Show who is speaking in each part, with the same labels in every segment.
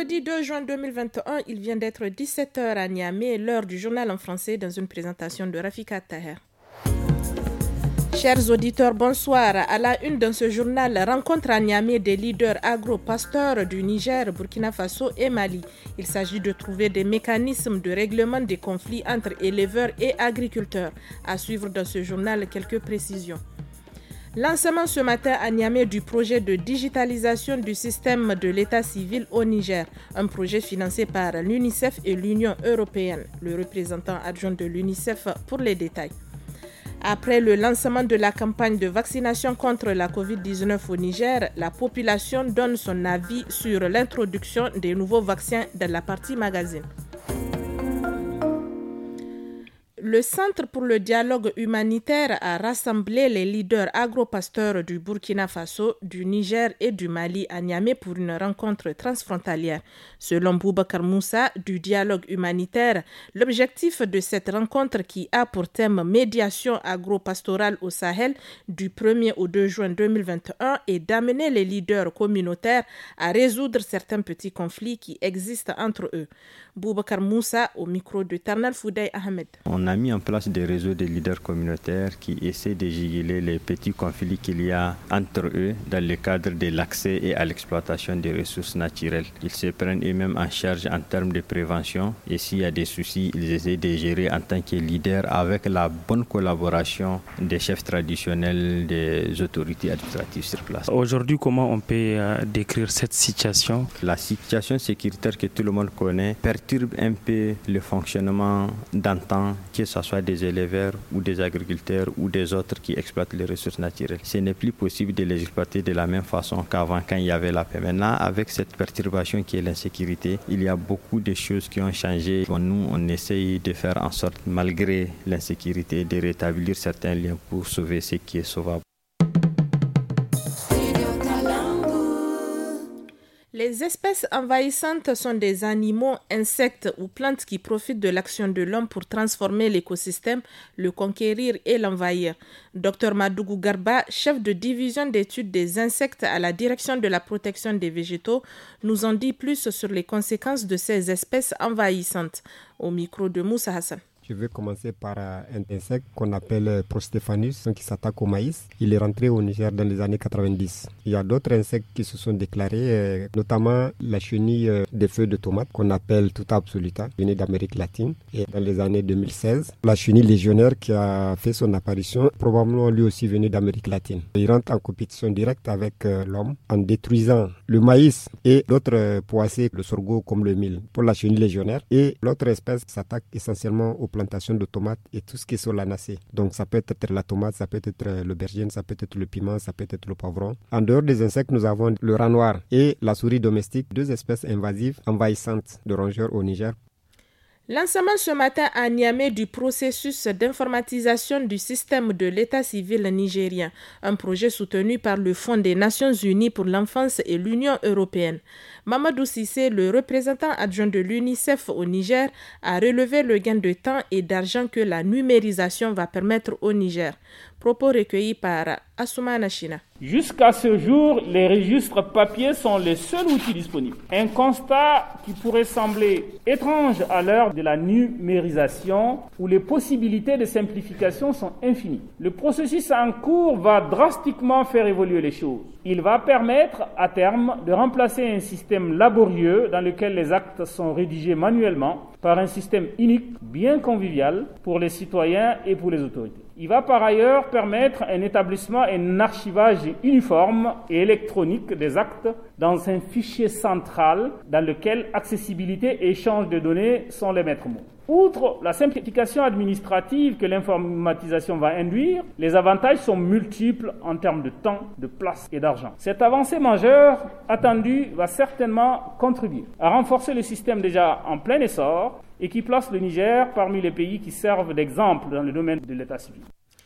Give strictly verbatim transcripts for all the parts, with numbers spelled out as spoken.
Speaker 1: vendredi deux juin deux mille vingt et un, il vient d'être dix-sept heures à Niamey, l'heure du journal en français dans une présentation de Rafika Taher. Chers auditeurs, bonsoir. À la une dans ce journal, rencontre à Niamey des leaders agro-pasteurs du Niger, Burkina Faso et Mali. Il s'agit de trouver des mécanismes de règlement des conflits entre éleveurs et agriculteurs. À suivre dans ce journal quelques précisions. Lancement ce matin à Niamey du projet de digitalisation du système de l'état civil au Niger, un projet financé par l'UNICEF et l'Union européenne. Le représentant adjoint de l'UNICEF pour les détails. Après le lancement de la campagne de vaccination contre la covid dix-neuf au Niger, la population donne son avis sur l'introduction des nouveaux vaccins dans la partie magazine. Le Centre pour le dialogue humanitaire a rassemblé les leaders agro-pasteurs du Burkina Faso, du Niger et du Mali à Niamey pour une rencontre transfrontalière. Selon Boubacar Moussa du dialogue humanitaire, l'objectif de cette rencontre qui a pour thème médiation agro-pastorale au Sahel du premier au deux juin deux mille vingt et un est d'amener les leaders communautaires à résoudre certains petits conflits qui existent entre eux. Boubacar Moussa au micro de Tarnal Fouday Ahmed.
Speaker 2: On a mis en place des réseaux de leaders communautaires qui essaient de juguler les petits conflits qu'il y a entre eux dans le cadre de l'accès et à l'exploitation des ressources naturelles. Ils se prennent eux-mêmes en charge en termes de prévention et s'il y a des soucis, ils essaient de gérer en tant que leaders avec la bonne collaboration des chefs traditionnels, des autorités administratives sur place.
Speaker 3: Aujourd'hui, comment on peut euh, décrire cette situation?
Speaker 2: La situation sécuritaire que tout le monde connaît perturbe un peu le fonctionnement d'antan, que ce soit des éleveurs ou des agriculteurs ou des autres qui exploitent les ressources naturelles. Ce n'est plus possible de les exploiter de la même façon qu'avant quand il y avait la paix. Maintenant, avec cette perturbation qui est l'insécurité, il y a beaucoup de choses qui ont changé. Bon, nous, on essaye de faire en sorte, malgré l'insécurité, de rétablir certains liens pour sauver ce qui est sauvable.
Speaker 1: Les espèces envahissantes sont des animaux, insectes ou plantes qui profitent de l'action de l'homme pour transformer l'écosystème, le conquérir et l'envahir. Docteur Madougou Garba, chef de division d'études des insectes à la direction de la protection des végétaux, nous en dit plus sur les conséquences de ces espèces envahissantes. Au micro de Moussa Hassan.
Speaker 4: Je vais commencer par un insecte qu'on appelle Prostéphanus, qui s'attaque au maïs. Il est rentré au Niger dans les années quatre-vingt-dix. Il y a d'autres insectes qui se sont déclarés, notamment la chenille des feuilles de tomate, qu'on appelle Tuta absoluta, venue d'Amérique latine. Et dans les années deux mille seize, la chenille légionnaire qui a fait son apparition, probablement lui aussi venu d'Amérique latine. Il rentre en compétition directe avec l'homme en détruisant le maïs et d'autres poissons, le sorgho comme le mil, pour la chenille légionnaire. Et l'autre espèce s'attaque essentiellement aux plantation de tomates et tout ce qui est solanacé. Donc ça peut être la tomate, ça peut être l'aubergine, ça peut être le piment, ça peut être le poivron. En dehors des insectes, nous avons le rat noir et la souris domestique, deux espèces invasives envahissantes de rongeurs au Niger.
Speaker 1: Lancement ce matin à Niamey du processus d'informatisation du système de l'état civil nigérien, un projet soutenu par le Fonds des Nations Unies pour l'enfance et l'Union européenne. Mamadou Sissé, le représentant adjoint de l'UNICEF au Niger, a relevé le gain de temps et d'argent que la numérisation va permettre au Niger. Propos recueillis par Assoumana China.
Speaker 5: Jusqu'à ce jour, les registres papier sont les seuls outils disponibles. Un constat qui pourrait sembler étrange à l'heure de la numérisation où les possibilités de simplification sont infinies. Le processus en cours va drastiquement faire évoluer les choses. Il va permettre à terme de remplacer un système laborieux dans lequel les actes sont rédigés manuellement par un système unique, bien convivial pour les citoyens et pour les autorités. Il va par ailleurs permettre un établissement et un archivage uniforme et électronique des actes dans un fichier central dans lequel accessibilité et échange de données sont les maîtres mots. Outre la simplification administrative que l'informatisation va induire, les avantages sont multiples en termes de temps, de place et d'argent. Cette avancée majeure attendue va certainement contribuer à renforcer le système déjà en plein essor et qui place le Niger parmi les pays qui servent d'exemple dans le domaine de l'état civil.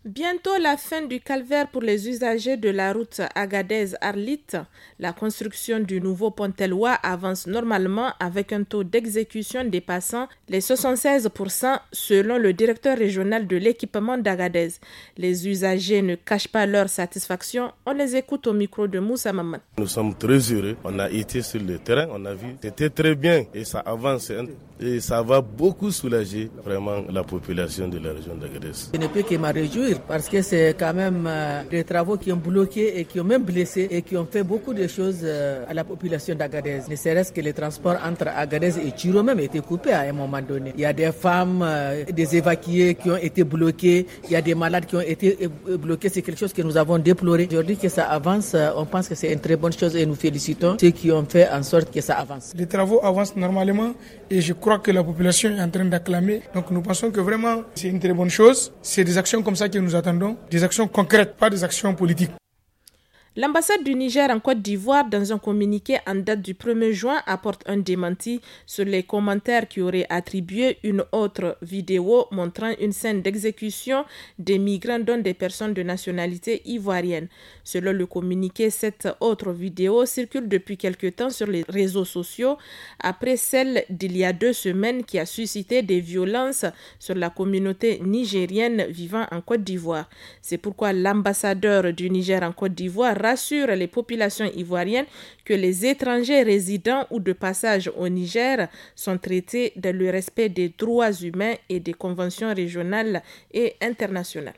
Speaker 1: Bientôt la fin du calvaire pour les usagers de la route Agadez-Arlit. La construction du nouveau pont Telwa avance normalement avec un taux d'exécution dépassant les soixante-seize pour cent selon le directeur régional de l'équipement d'Agadez. Les usagers ne cachent pas leur satisfaction. On les écoute au micro de Moussa Maman.
Speaker 6: Nous sommes très heureux. On a été sur le terrain, on a vu. C'était très bien et ça avance et ça va beaucoup soulager vraiment la population de la région d'Agadez.
Speaker 7: Je ne peux que m'en réjouir parce que c'est quand même euh, des travaux qui ont bloqué et qui ont même blessé et qui ont fait beaucoup de choses euh, à la population d'Agadez. Ne serait-ce que les transports entre Agadez et Tchiro même étaient coupés à un moment donné. Il y a des femmes, euh, des évacués qui ont été bloqués, il y a des malades qui ont été bloqués. C'est quelque chose que nous avons déploré. Aujourd'hui que ça avance, euh, on pense que c'est une très bonne chose et nous félicitons ceux qui ont fait en sorte que ça avance.
Speaker 8: Les travaux avancent normalement et je crois que la population est en train d'acclamer. Donc nous pensons que vraiment c'est une très bonne chose. C'est des actions comme ça que nous attendons, des actions concrètes, pas des actions politiques.
Speaker 1: L'ambassade du Niger en Côte d'Ivoire, dans un communiqué en date du premier juin, apporte un démenti sur les commentaires qui auraient attribué une autre vidéo montrant une scène d'exécution des migrants dont des personnes de nationalité ivoirienne. Selon le communiqué, cette autre vidéo circule depuis quelque temps sur les réseaux sociaux après celle d'il y a deux semaines qui a suscité des violences sur la communauté nigérienne vivant en Côte d'Ivoire. C'est pourquoi l'ambassadeur du Niger en Côte d'Ivoire rassure les populations ivoiriennes que les étrangers résidant ou de passage au Niger sont traités dans le respect des droits humains et des conventions régionales et internationales.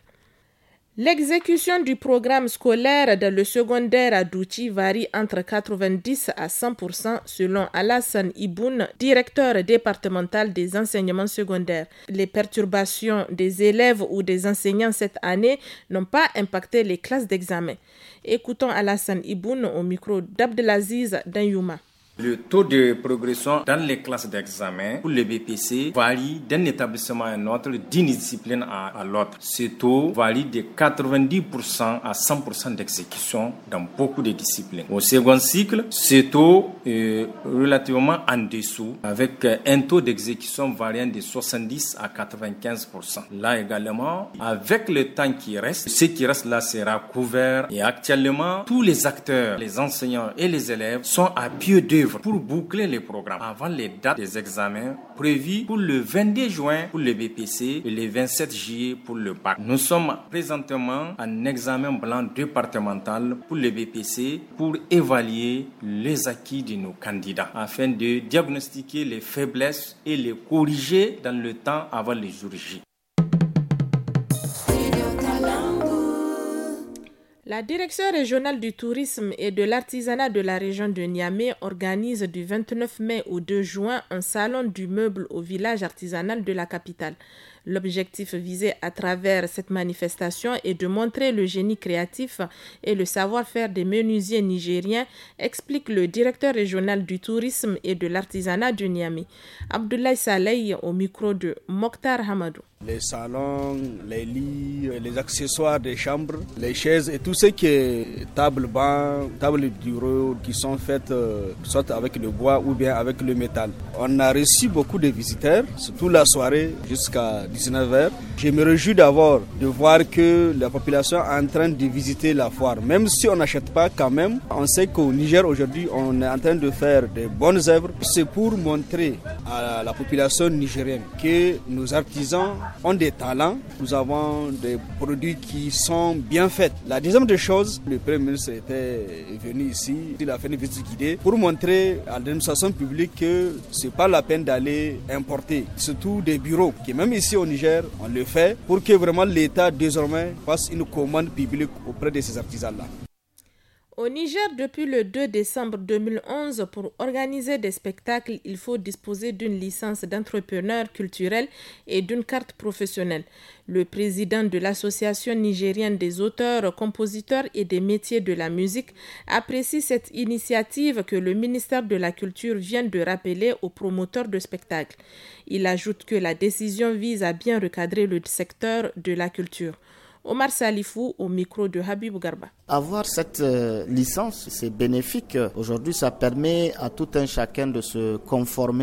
Speaker 1: L'exécution du programme scolaire dans le secondaire à Douchi varie entre quatre-vingt-dix à cent pour cent selon Alassane Iboun, directeur départemental des enseignements secondaires. Les perturbations des élèves ou des enseignants cette année n'ont pas impacté les classes d'examen. Écoutons Alassane Iboun au micro d'Abdelaziz Danyouma.
Speaker 9: Le taux de progression dans les classes d'examen pour le B P C varie d'un établissement à un autre, d'une discipline à, à l'autre. Ce taux varie de quatre-vingt-dix pour cent à cent pour cent d'exécution dans beaucoup de disciplines. Au second cycle, ce taux est relativement en dessous, avec un taux d'exécution variant de soixante-dix à quatre-vingt-quinze pour cent. Là également, avec le temps qui reste, ce qui reste là sera couvert et actuellement, tous les acteurs, les enseignants et les élèves sont à pied d'œuvre pour boucler les programmes avant les dates des examens prévues pour le vingt-deux juin pour le B P C et le vingt-sept juillet pour le bac. Nous sommes présentement en examen blanc départemental pour le B P C pour évaluer les acquis de nos candidats afin de diagnostiquer les faiblesses et les corriger dans le temps avant les jours J.
Speaker 1: La Direction régionale du tourisme et de l'artisanat de la région de Niamey organise du vingt-neuf mai au deux juin un salon du meuble au village artisanal de la capitale. L'objectif visé à travers cette manifestation est de montrer le génie créatif et le savoir-faire des menuisiers nigériens, explique le directeur régional du tourisme et de l'artisanat de Niamey. Abdoulaye Saleh au micro de Mokhtar Hamadou.
Speaker 10: Les salons, les lits, les accessoires des chambres, les chaises et tout ce qui est table banc, table de bureau qui sont faites euh, soit avec le bois ou bien avec le métal. On a reçu beaucoup de visiteurs, surtout la soirée jusqu'à dix-neuf heures. Je me réjouis d'abord de voir que la population est en train de visiter la foire. Même si on n'achète pas quand même, on sait qu'au Niger aujourd'hui on est en train de faire de bonnes œuvres. C'est pour montrer à la population nigérienne que nos artisans ont des talents, nous avons des produits qui sont bien faits. La deuxième des choses, le Premier ministre était venu ici, il a fait une visite guidée pour montrer à l'administration publique que c'est pas la peine d'aller importer, surtout des bureaux, qui même ici au Niger, on le fait pour que vraiment l'État désormais fasse une commande publique auprès de ces artisans-là.
Speaker 1: Au Niger, depuis le deux décembre deux mille onze, pour organiser des spectacles, il faut disposer d'une licence d'entrepreneur culturel et d'une carte professionnelle. Le président de l'Association nigérienne des auteurs, compositeurs et des métiers de la musique apprécie cette initiative que le ministère de la Culture vient de rappeler aux promoteurs de spectacles. Il ajoute que la décision vise à bien recadrer le secteur de la culture. Omar Salifou au micro de Habib Garba.
Speaker 11: Avoir cette euh, licence, c'est bénéfique. Aujourd'hui, ça permet à tout un chacun de se conformer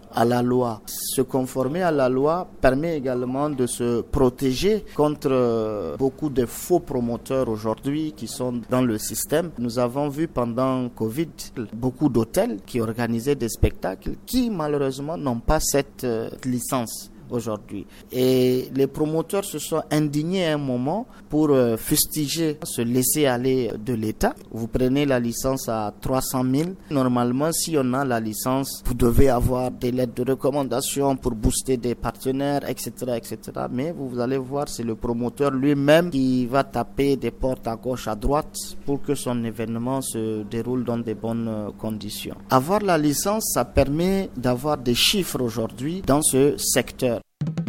Speaker 11: à la loi. Se conformer à la loi permet également de se protéger contre beaucoup de faux promoteurs aujourd'hui qui sont dans le système. Nous avons vu pendant Covid beaucoup d'hôtels qui organisaient des spectacles qui malheureusement n'ont pas cette licence aujourd'hui. Et les promoteurs se sont indignés à un moment pour euh, fustiger ce laisser-aller de l'État. Vous prenez la licence à trois cent mille. Normalement, si on a la licence, vous devez avoir des lettres de recommandation pour booster des partenaires, et cetera, et cetera. Mais vous allez voir, c'est le promoteur lui-même qui va taper des portes à gauche, à droite pour que son événement se déroule dans de bonnes conditions. Avoir la licence, ça permet d'avoir des chiffres aujourd'hui dans ce secteur.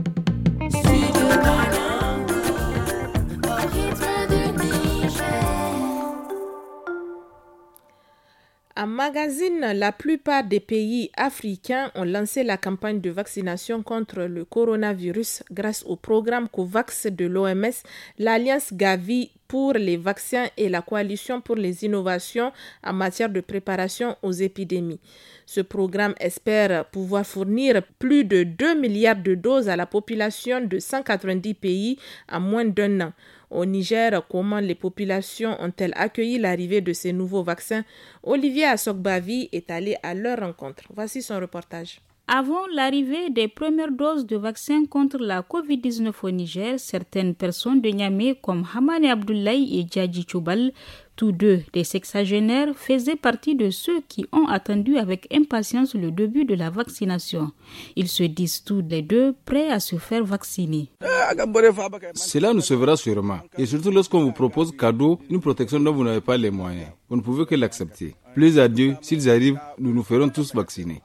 Speaker 1: En magazine, la plupart des pays africains ont lancé la campagne de vaccination contre le coronavirus grâce au programme COVAX de l'O M S, l'Alliance Gavi pour les vaccins et la Coalition pour les innovations en matière de préparation aux épidémies. Ce programme espère pouvoir fournir plus de deux milliards de doses à la population de cent quatre-vingt-dix pays en moins d'un an. Au Niger, comment les populations ont-elles accueilli l'arrivée de ces nouveaux vaccins? Olivier Assogbavi est allé à leur rencontre. Voici son reportage.
Speaker 12: Avant l'arrivée des premières doses de vaccins contre la covid dix-neuf au Niger, certaines personnes de Niamey comme Hamane Abdoulaye et Djadji Choubal, tous deux des sexagénaires, faisaient partie de ceux qui ont attendu avec impatience le début de la vaccination. Ils se disent tous les deux prêts à se faire vacciner.
Speaker 13: Cela nous sauvera sûrement, et surtout lorsqu'on vous propose cadeau une protection dont vous n'avez pas les moyens. Vous ne pouvez que l'accepter. Plaise à Dieu, s'ils arrivent, nous nous ferons tous vacciner.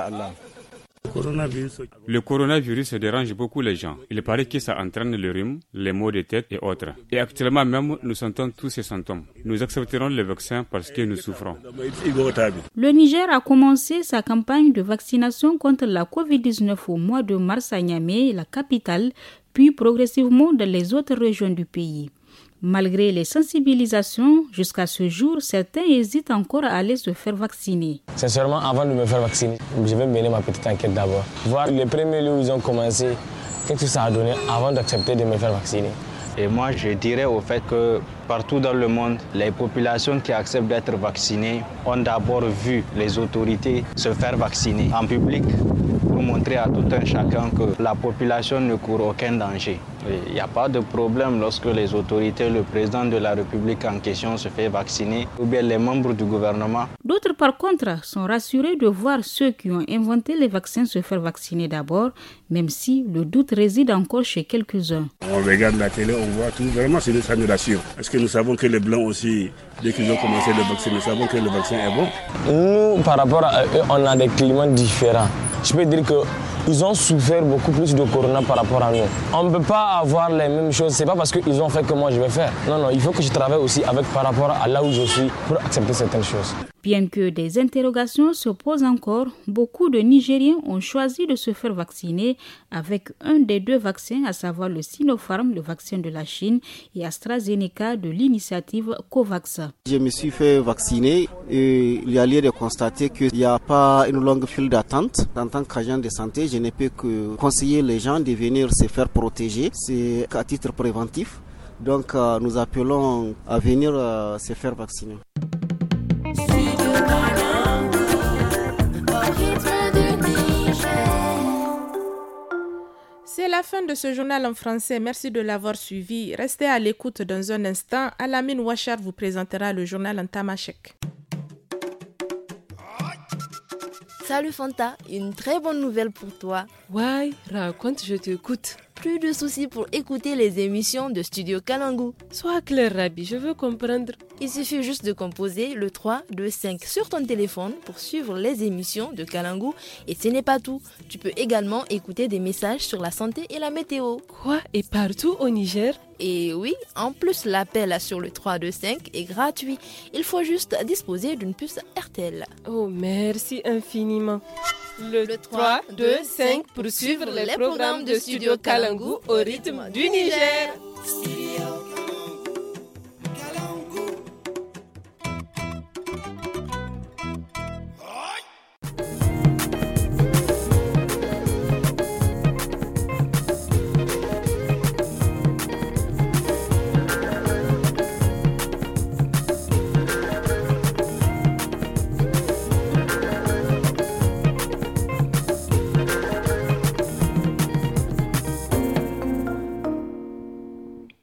Speaker 14: Le coronavirus dérange beaucoup les gens. Il paraît que ça entraîne le rhume, les maux de tête et autres. Et actuellement même, nous sentons tous ces symptômes. Nous accepterons le vaccin parce que nous souffrons.
Speaker 12: Le Niger a commencé sa campagne de vaccination contre la covid dix-neuf au mois de mars à Niamey, la capitale, puis progressivement dans les autres régions du pays. Malgré les sensibilisations, jusqu'à ce jour, certains hésitent encore à aller se faire vacciner.
Speaker 15: Sincèrement, avant de me faire vacciner, je vais mener ma petite enquête d'abord. Voir les premiers lieux où ils ont commencé, qu'est-ce que ça a donné avant d'accepter de me faire vacciner.
Speaker 16: Et moi, je dirais au fait que partout dans le monde, les populations qui acceptent d'être vaccinées ont d'abord vu les autorités se faire vacciner en public pour montrer à tout un chacun que la population ne court aucun danger. Il n'y a pas de problème lorsque les autorités, le président de la République en question se fait vacciner ou bien les membres du gouvernement.
Speaker 12: D'autres, par contre, sont rassurés de voir ceux qui ont inventé les vaccins se faire vacciner d'abord, même si le doute réside encore chez quelques-uns.
Speaker 17: On regarde la télé, on voit tout. Vraiment, c'est une admiration. Parce que nous savons que les Blancs aussi, dès qu'ils ont commencé le vaccin, nous savons que le vaccin est bon.
Speaker 15: Nous, par rapport à eux, on a des climats différents. Je peux dire qu'ils ont souffert beaucoup plus de corona par rapport à nous. On ne peut pas avoir les mêmes choses. Ce n'est pas parce qu'ils ont fait que moi je vais faire. Non, non, il faut que je travaille aussi avec par rapport à là où je suis pour accepter certaines choses.
Speaker 12: Bien que des interrogations se posent encore, beaucoup de Nigériens ont choisi de se faire vacciner avec un des deux vaccins, à savoir le Sinopharm, le vaccin de la Chine, et AstraZeneca de l'initiative COVAX.
Speaker 18: Je me suis fait vacciner et il y a lieu de constater qu'il n'y a pas une longue file d'attente. En tant qu'agent de santé, je ne peux que conseiller les gens de venir se faire protéger. C'est à titre préventif. Donc euh, nous appelons à venir euh, se faire vacciner.
Speaker 1: C'est la fin de ce journal en français. Merci de l'avoir suivi. Restez à l'écoute dans un instant. Alamine Ouachar vous présentera le journal en tamashek.
Speaker 19: Salut Fanta, une très bonne nouvelle pour toi.
Speaker 20: Ouais, raconte, je t'écoute.
Speaker 19: Plus de soucis pour écouter les émissions de Studio Kalangu.
Speaker 20: Sois clair, Rabi, je veux comprendre.
Speaker 19: Il suffit juste de composer le trois deux cinq sur ton téléphone pour suivre les émissions de Kalangu. Et ce n'est pas tout. Tu peux également écouter des messages sur la santé et la météo.
Speaker 20: Quoi? Et partout au Niger?
Speaker 19: Et oui, en plus, l'appel sur le trois deux cinq est gratuit. Il faut juste disposer d'une puce R T L.
Speaker 20: Oh, merci infiniment.
Speaker 19: Le, le trois deux cinq pour suivre les programmes de Studio Kalangu au rythme du Niger.